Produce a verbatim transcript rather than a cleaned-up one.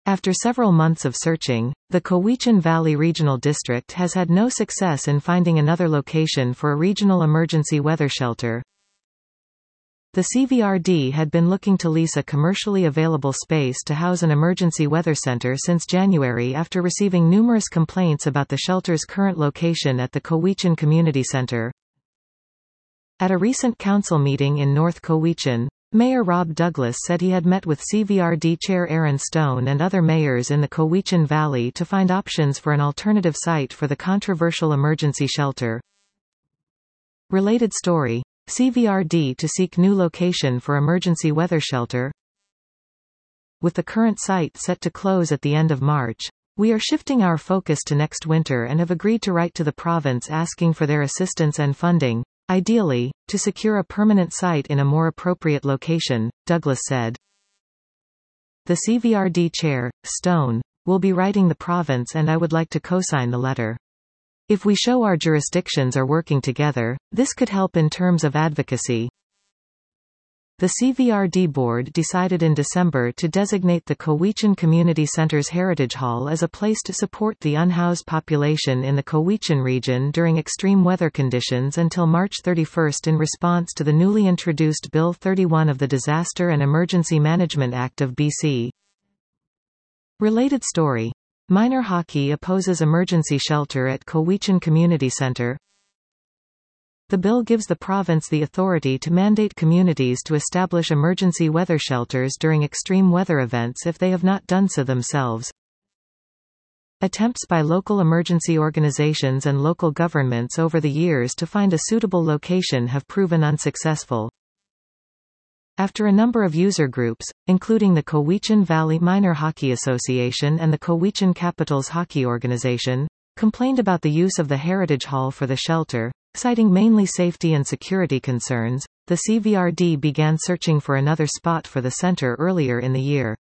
After several months of searching, the Cowichan Valley Regional District has had no success in finding another location for a regional emergency weather shelter. The C V R D had been looking to lease a commercially available space to house an emergency weather center since January after receiving numerous complaints about the shelter's current location at the Cowichan Community Center. At a recent council meeting in North Cowichan, Mayor Rob Douglas said he had met with C V R D Chair Aaron Stone and other mayors in the Cowichan Valley to find options for an alternative site for the controversial emergency shelter. Related story. C V R D to seek new location for emergency weather shelter. With the current site set to close at the end of March, we are shifting our focus to next winter and have agreed to write to the province asking for their assistance and funding, ideally, to secure a permanent site in a more appropriate location, Douglas said. The C V R D chair, Stone, will be writing the province and I would like to co-sign the letter. If we show our jurisdictions are working together, this could help in terms of advocacy. The C V R D board decided in December to designate the Cowichan Community Center's Heritage Hall as a place to support the unhoused population in the Cowichan region during extreme weather conditions until March thirty-first in response to the newly introduced Bill thirty-one of the Disaster and Emergency Management Act of B C. Related story. Minor hockey opposes emergency shelter at Cowichan Community Center. The bill gives the province the authority to mandate communities to establish emergency weather shelters during extreme weather events if they have not done so themselves. Attempts by local emergency organizations and local governments over the years to find a suitable location have proven unsuccessful. After a number of user groups, including the Cowichan Valley Minor Hockey Association and the Cowichan Capitals Hockey Organization, complained about the use of the Heritage Hall for the shelter, citing mainly safety and security concerns, the C V R D began searching for another spot for the center earlier in the year.